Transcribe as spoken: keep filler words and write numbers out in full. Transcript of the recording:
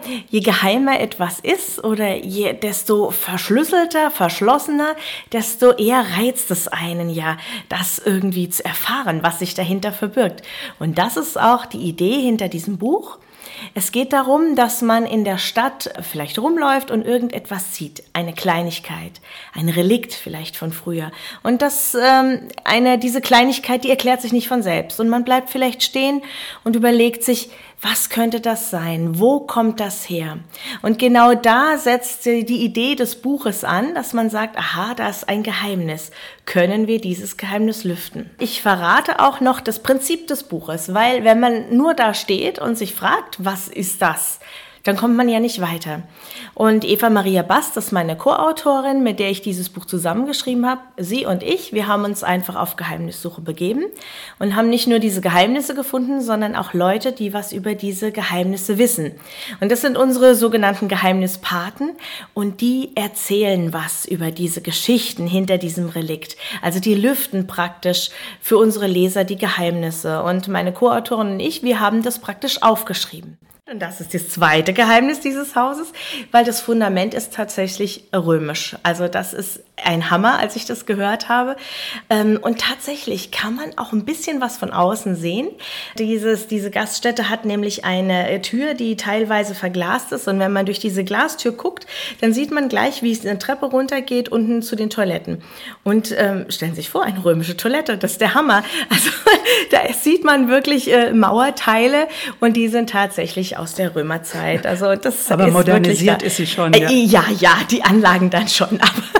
je geheimer etwas ist oder je, desto verschlüsselter, verschlossener, desto eher reizt es einen ja, das irgendwie zu erfahren, was sich dahinter verbirgt. Und das ist auch die Idee hinter diesem Buch. Es geht darum, dass man in der Stadt vielleicht rumläuft und irgendetwas sieht, eine Kleinigkeit, ein Relikt vielleicht von früher. Und das ähm, eine diese Kleinigkeit, die erklärt sich nicht von selbst. Und man bleibt vielleicht stehen und überlegt sich, was könnte das sein? Wo kommt das her? Und genau da setzt die Idee des Buches an, dass man sagt, aha, da ist ein Geheimnis. Können wir dieses Geheimnis lüften? Ich verrate auch noch das Prinzip des Buches, weil wenn man nur da steht und sich fragt, was ist das? Dann kommt man ja nicht weiter. Und Eva Maria Bast, das ist meine Co-Autorin, mit der ich dieses Buch zusammengeschrieben habe. Sie und ich, wir haben uns einfach auf Geheimnissuche begeben und haben nicht nur diese Geheimnisse gefunden, sondern auch Leute, die was über diese Geheimnisse wissen. Und das sind unsere sogenannten Geheimnispaten und die erzählen was über diese Geschichten hinter diesem Relikt. Also die lüften praktisch für unsere Leser die Geheimnisse. Und meine Co-Autorin und ich, wir haben das praktisch aufgeschrieben. Und das ist das zweite Geheimnis dieses Hauses, weil das Fundament ist tatsächlich römisch. Also das ist ein Hammer, als ich das gehört habe. Und tatsächlich kann man auch ein bisschen was von außen sehen. Dieses, diese Gaststätte hat nämlich eine Tür, die teilweise verglast ist. Und wenn man durch diese Glastür guckt, dann sieht man gleich, wie es eine Treppe runtergeht, unten zu den Toiletten. Und ähm, stellen Sie sich vor, eine römische Toilette, das ist der Hammer. Also da sieht man wirklich äh, Mauerteile und die sind tatsächlich aus der Römerzeit. Also das aber ist modernisiert wirklich, ist sie schon. Ja. Äh, ja, ja, die Anlagen dann schon. Aber